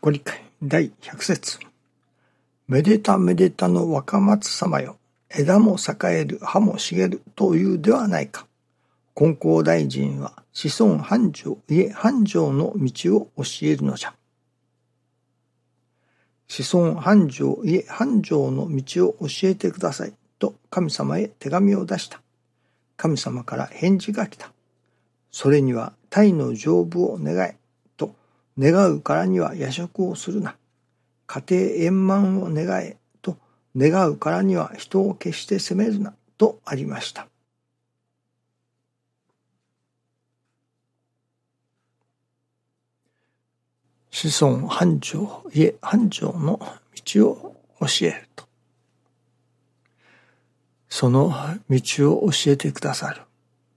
ご理解第100節。めでためでたの若松様よ、枝も栄える葉も茂るというではないか。金光大臣は子孫繁盛繁盛の道を教えるのじゃ。子孫繁盛繁盛の道を教えてくださいと神様へ手紙を出した。神様から返事が来た。それには鯛の丈夫を願えと願うからには夜食をするな。家庭円満を願えと願うからには人を決して責めるなとありました。子孫繁盛繁盛の道を教えると、その道を教えてくださる。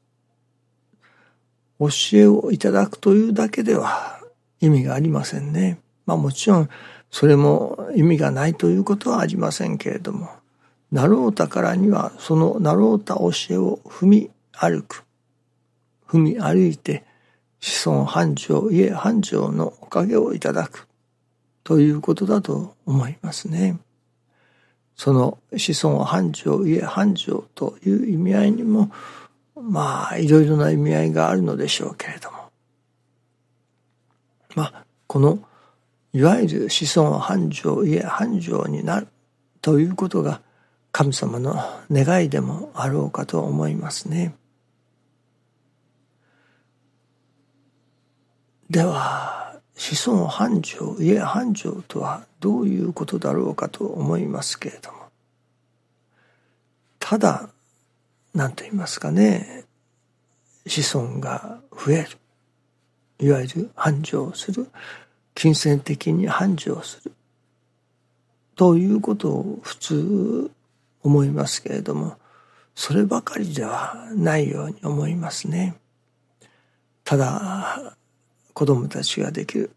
教えをいただくというだけでは意味がありませんね。もちろんそれも意味がないということはありませんけれども、なろうたからにはそのなろうた教えを踏み歩いて子孫繁盛繁盛のおかげをいただくということだと思いますね。その子孫繁盛繁盛という意味合いにもいろいろな意味合いがあるのでしょうけれども、このいわゆる子孫繁盛繁盛になるということが神様の願いでもあろうかと思いますね。では子孫繁盛繁盛とはどういうことだろうかと思いますけれども、ただ何と言いますかね、子孫が増える、いわゆる繁盛する、金銭的に繁盛するということを普通思いますけれども、そればかりではないように思いますね。ただ子供たちができる、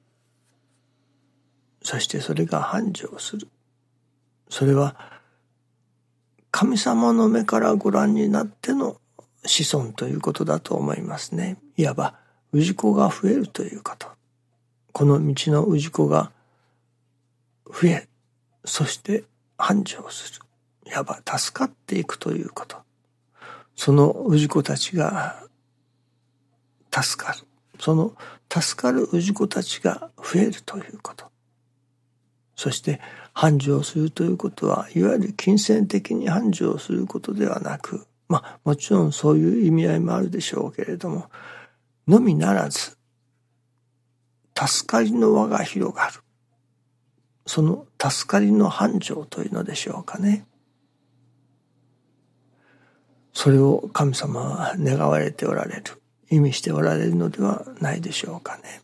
そしてそれが繁盛する、それは神様の目からご覧になっての子孫ということだと思いますね。いわば氏子が増えるということ、この道の氏子が増え、そして繁盛する、いわば助かっていくということ、その氏子たちが助かる、その助かる氏子たちが増えるということ、そして繁盛するということはいわゆる金銭的に繁盛することではなく、もちろんそういう意味合いもあるでしょうけれども、のみならず助かりの輪が広がる、その助かりの繁盛というのでしょうかね。それを神様は願われておられる、意味しておられるのではないでしょうかね。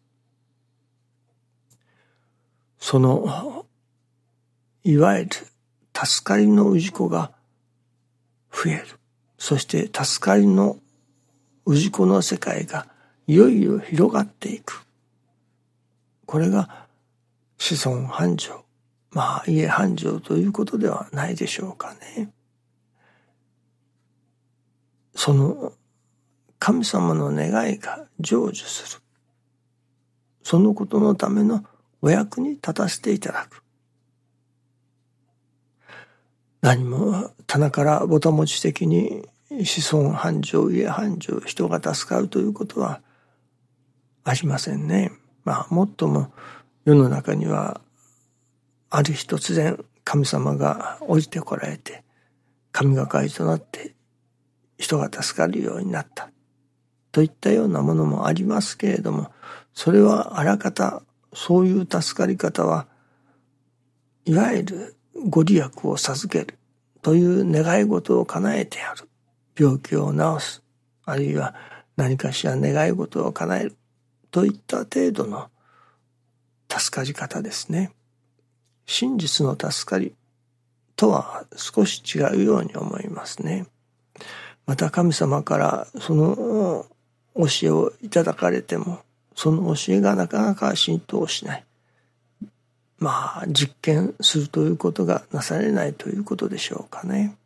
そのいわゆる助かりの氏子が増える、そして助かりの氏子の世界がいよいよ広がっていく、これが子孫繁盛家繁盛ということではないでしょうかね。その神様の願いが成就する、そのことのためのお役に立たせていただく。何も棚からぼたもち的に子孫繁盛家繁盛、人が助かるということはありませんね。もっとも世の中にはある日突然神様が降りてこられて神がかりとなって人が助かるようになったといったようなものもありますけれども、それはあらかたそういう助かり方はいわゆるご利益を授けるという願い事を叶えてやる、病気を治す、あるいは何かしら願い事を叶えるといった程度の助かり方ですね。真実の助かりとは少し違うように思いますね。また神様からその教えをいただかれても、その教えがなかなか浸透しない、実験するということがなされないということでしょうかね。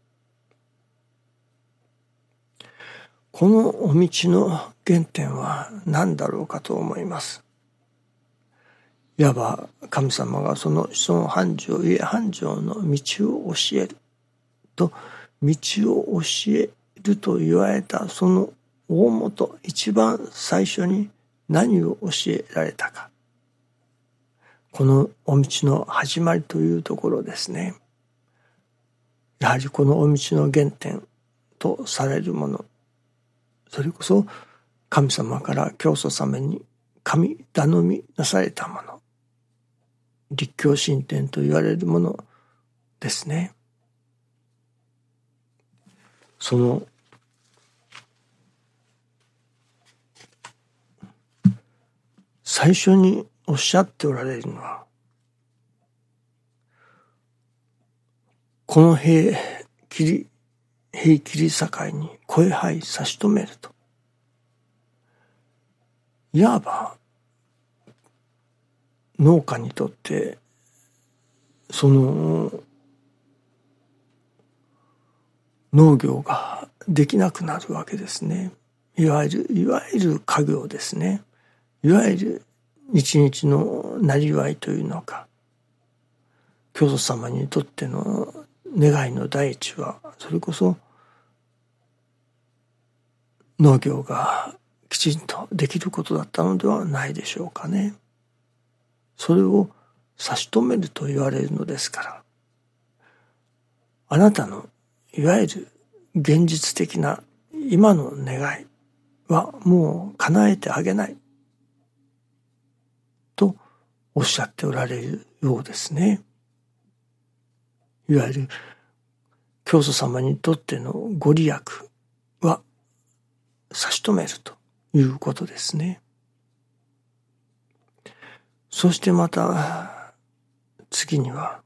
このお道の原点は何だろうかと思います。 いわば神様がその子孫繁盛家繁盛の道を教えると、道を教えると言われたその大元、一番最初に何を教えられたか。このお道の始まりというところですね。やはりこのお道の原点とされるもの、それこそ神様から教祖様に神頼みなされたもの、立教神典と言われるものですね。その最初におっしゃっておられるのは、この塀切り境に声牌差し止めると。いわば農家にとってその農業ができなくなるわけですね。いわゆる家業ですね。いわゆる日々のなりわいというのか、教祖様にとっての願いの第一は、それこそ農業がきちんとできることだったのではないでしょうかね。それを差し止めると言われるのですから、あなたのいわゆる現実的な今の願いはもう叶えてあげないとおっしゃっておられるようですね。いわゆる教祖様にとってのご利益は差し止めるということですね。そしてまた次には、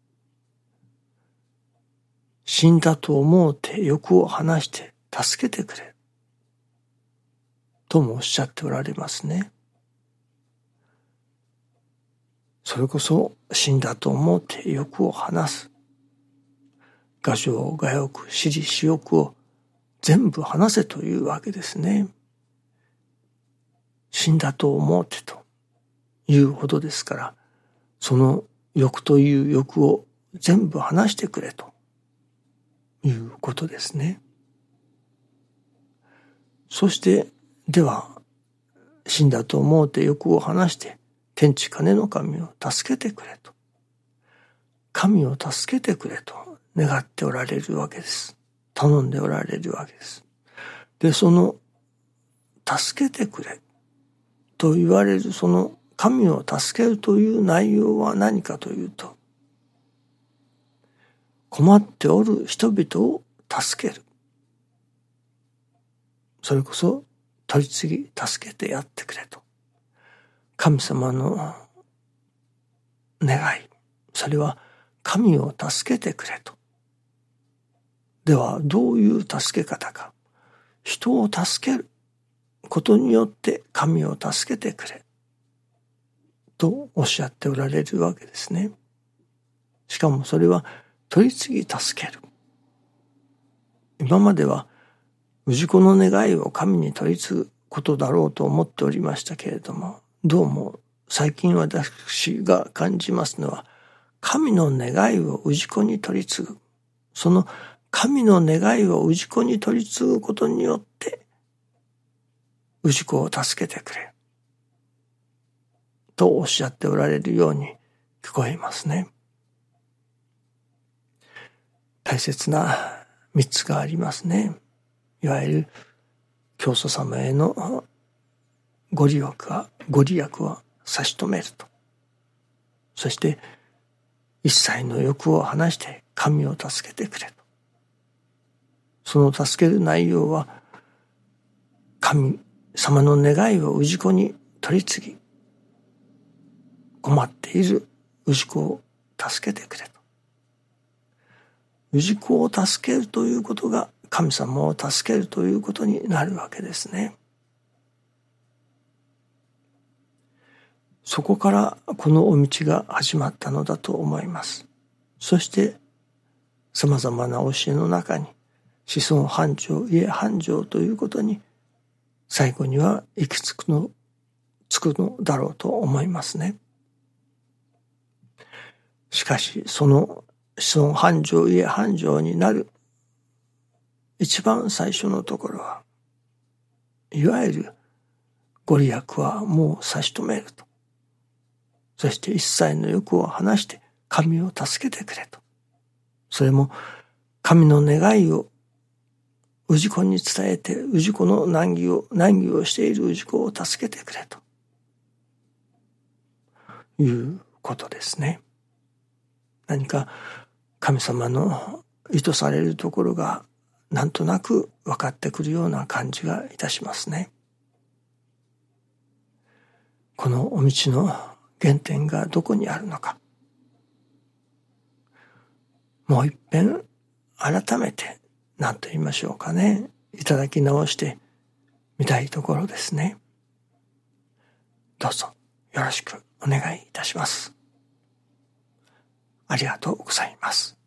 死んだと思うて欲を離して助けてくれともおっしゃっておられますね。それこそ死んだと思うて欲を離す。我情我欲私利私欲を全部離せというわけですね。死んだと思うてというほどですから、その欲という欲を全部離してくれということですね。そしてでは、死んだと思うて欲を離して天地金の神を助けてくれと、神を助けてくれと願っておられるわけです。頼んでおられるわけです。で、その助けてくれと言われるその神を助けるという内容は何かというと、困っておる人々を助ける。それこそ取り次ぎ助けてやってくれと。神様の願い、それは神を助けてくれと。ではどういう助け方か。人を助けることによって神を助けてくれとおっしゃっておられるわけですね。しかもそれは取り次ぎ助ける。今までは氏子の願いを神に取り次ぐことだろうと思っておりましたけれども、どうも最近私が感じますのは、神の願いを氏子に取り次ぐ。その神の願いを氏子に取り次ぐことによって氏子を助けてくれとおっしゃっておられるように聞こえますね。大切な3つがありますね。いわゆる教祖様へのご利益は差し止めると。そして一切の欲を離して神を助けてくれと。その助ける内容は、神様の願いを氏子に取り次ぎ、困っている氏子を助けてくれと。氏子を助けるということが神様を助けるということになるわけですね。そこからこのお道が始まったのだと思います。そして様々な教えの中に子孫繁盛家繁盛ということに最後には行き着くのだろうと思いますね。 しかしその子孫繁盛家繁盛になる一番最初のところは、いわゆるご利益はもう差し止めると。そして一切の欲を離して神を助けてくれと。それも神の願いを氏子に伝えて、氏子の難儀をしている氏子を助けてくれということですね。何か神様の意図されるところがなんとなく分かってくるような感じがいたしますね。このお道の原点がどこにあるのか、もう一遍改めて何と言いましょうかね、いただき直してみたいところですね。どうぞよろしくお願いいたします。ありがとうございます。